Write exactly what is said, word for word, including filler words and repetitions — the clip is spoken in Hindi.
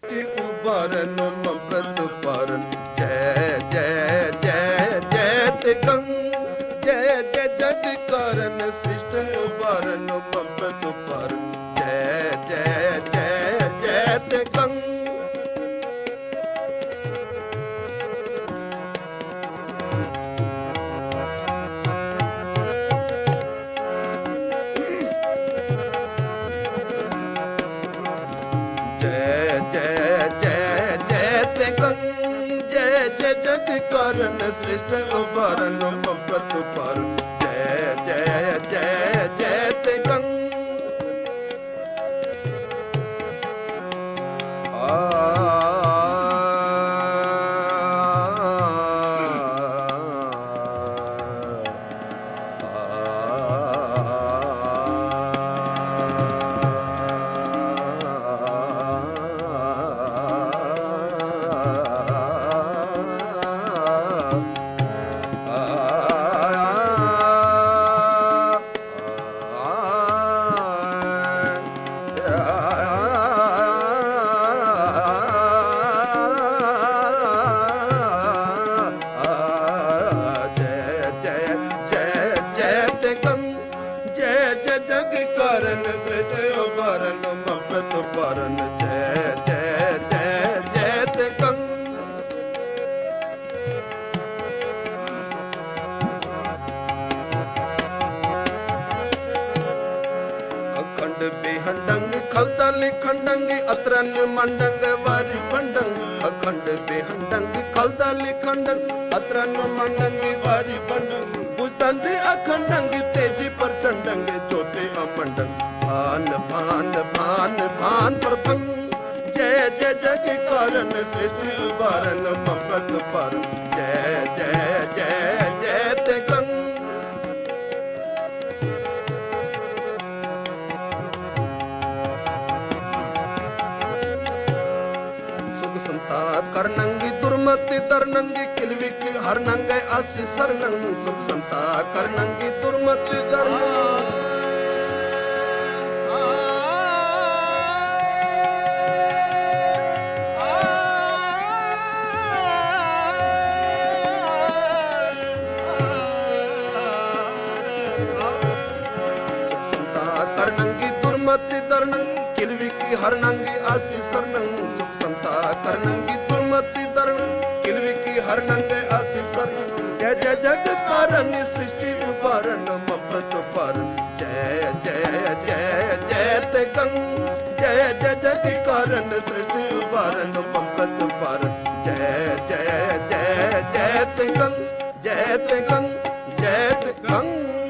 सृष्टि उबारन ममृत पारन जय जय जय जय ते गंग जय जय जग कारण सृष्टि उबारन ममृत पारन जय जय जय जय ते गंग जय जय जय जय ते गंग जय जय जग कारण सृष्टि उबारन ममृत पारन जय जय जय जय ते गंग पारन जय जय जय जय ते गंग अखंड बेहंडंग खलदली खंडंग अत्रन मंडंग वारी बंडंग अखंड बेहंडंग खलदली खंडंग अत्रन मंडंग वारी बंडंग बुझदंग अखंडंग तेजी प्रचंडंग ज्योति अमंडंग भान भान भान भान प्रभंग जय जय जग कारण सृष्टि उबारन ममृत पारन जय जय जय जय ते गंग सुख संताप करनंगी दुर्मति तरनंगी किलविक हरनंग आसी सरनंग सुख संताप करनंगी दुर्मति तरनंग करनंगी दुर्मति दरनंग किलविकी हरनंगी आसी सरनंग सुख संता करनंगी दुर्मति दरनंग किलविकी हरनंग आसी सरनंग जय जय जग कारण सृष्टि उबारन ममृत पारन जय जय जय जय ते गंग जय जय जग कारण सृष्टि उबारन ममृत पारन जय जय जय जय ते गंग जय ते गंग जय ते गंग